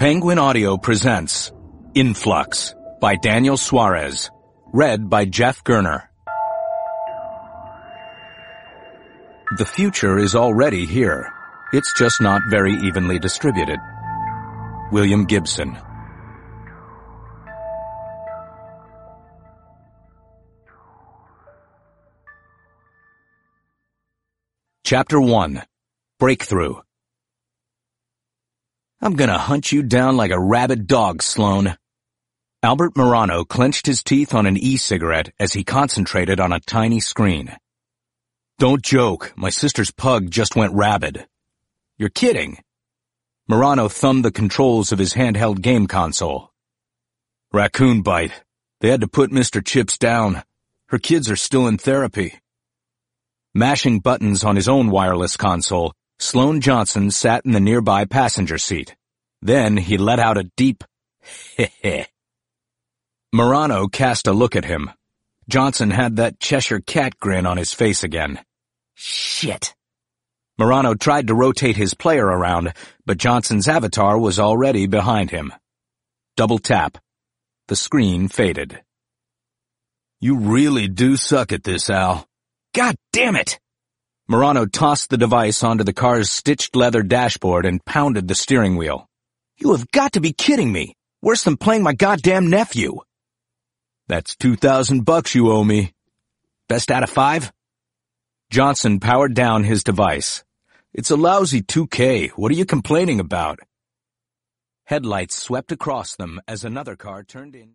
Penguin Audio presents Influx by Daniel Suarez, read by Jeff Gerner. The future is already here. It's just not very evenly distributed. William Gibson. Chapter 1. Breakthrough. I'm gonna hunt you down like a rabid dog, Sloan. Albert Morano clenched his teeth on an e-cigarette as he concentrated on a tiny screen. Don't joke, my sister's pug just went rabid. You're kidding. Morano thumbed the controls of his handheld game console. Raccoon bite. They had to put Mr. Chips down. Her kids are still in therapy. Mashing buttons on his own wireless console, Sloan Johnson sat in the nearby passenger seat. Then he let out a deep heh-heh. Morano cast a look at him. Johnson had that Cheshire cat grin on his face again. Shit. Morano tried to rotate his player around, but Johnson's avatar was already behind him. Double tap. The screen faded. You really do suck at this, Al. God damn it! Morano tossed the device onto the car's stitched leather dashboard and pounded the steering wheel. You have got to be kidding me! Worse than playing my goddamn nephew! That's $2,000 you owe me. Best out of 5? Johnson powered down his device. It's a lousy 2K. What are you complaining about? Headlights swept across them as another car turned in.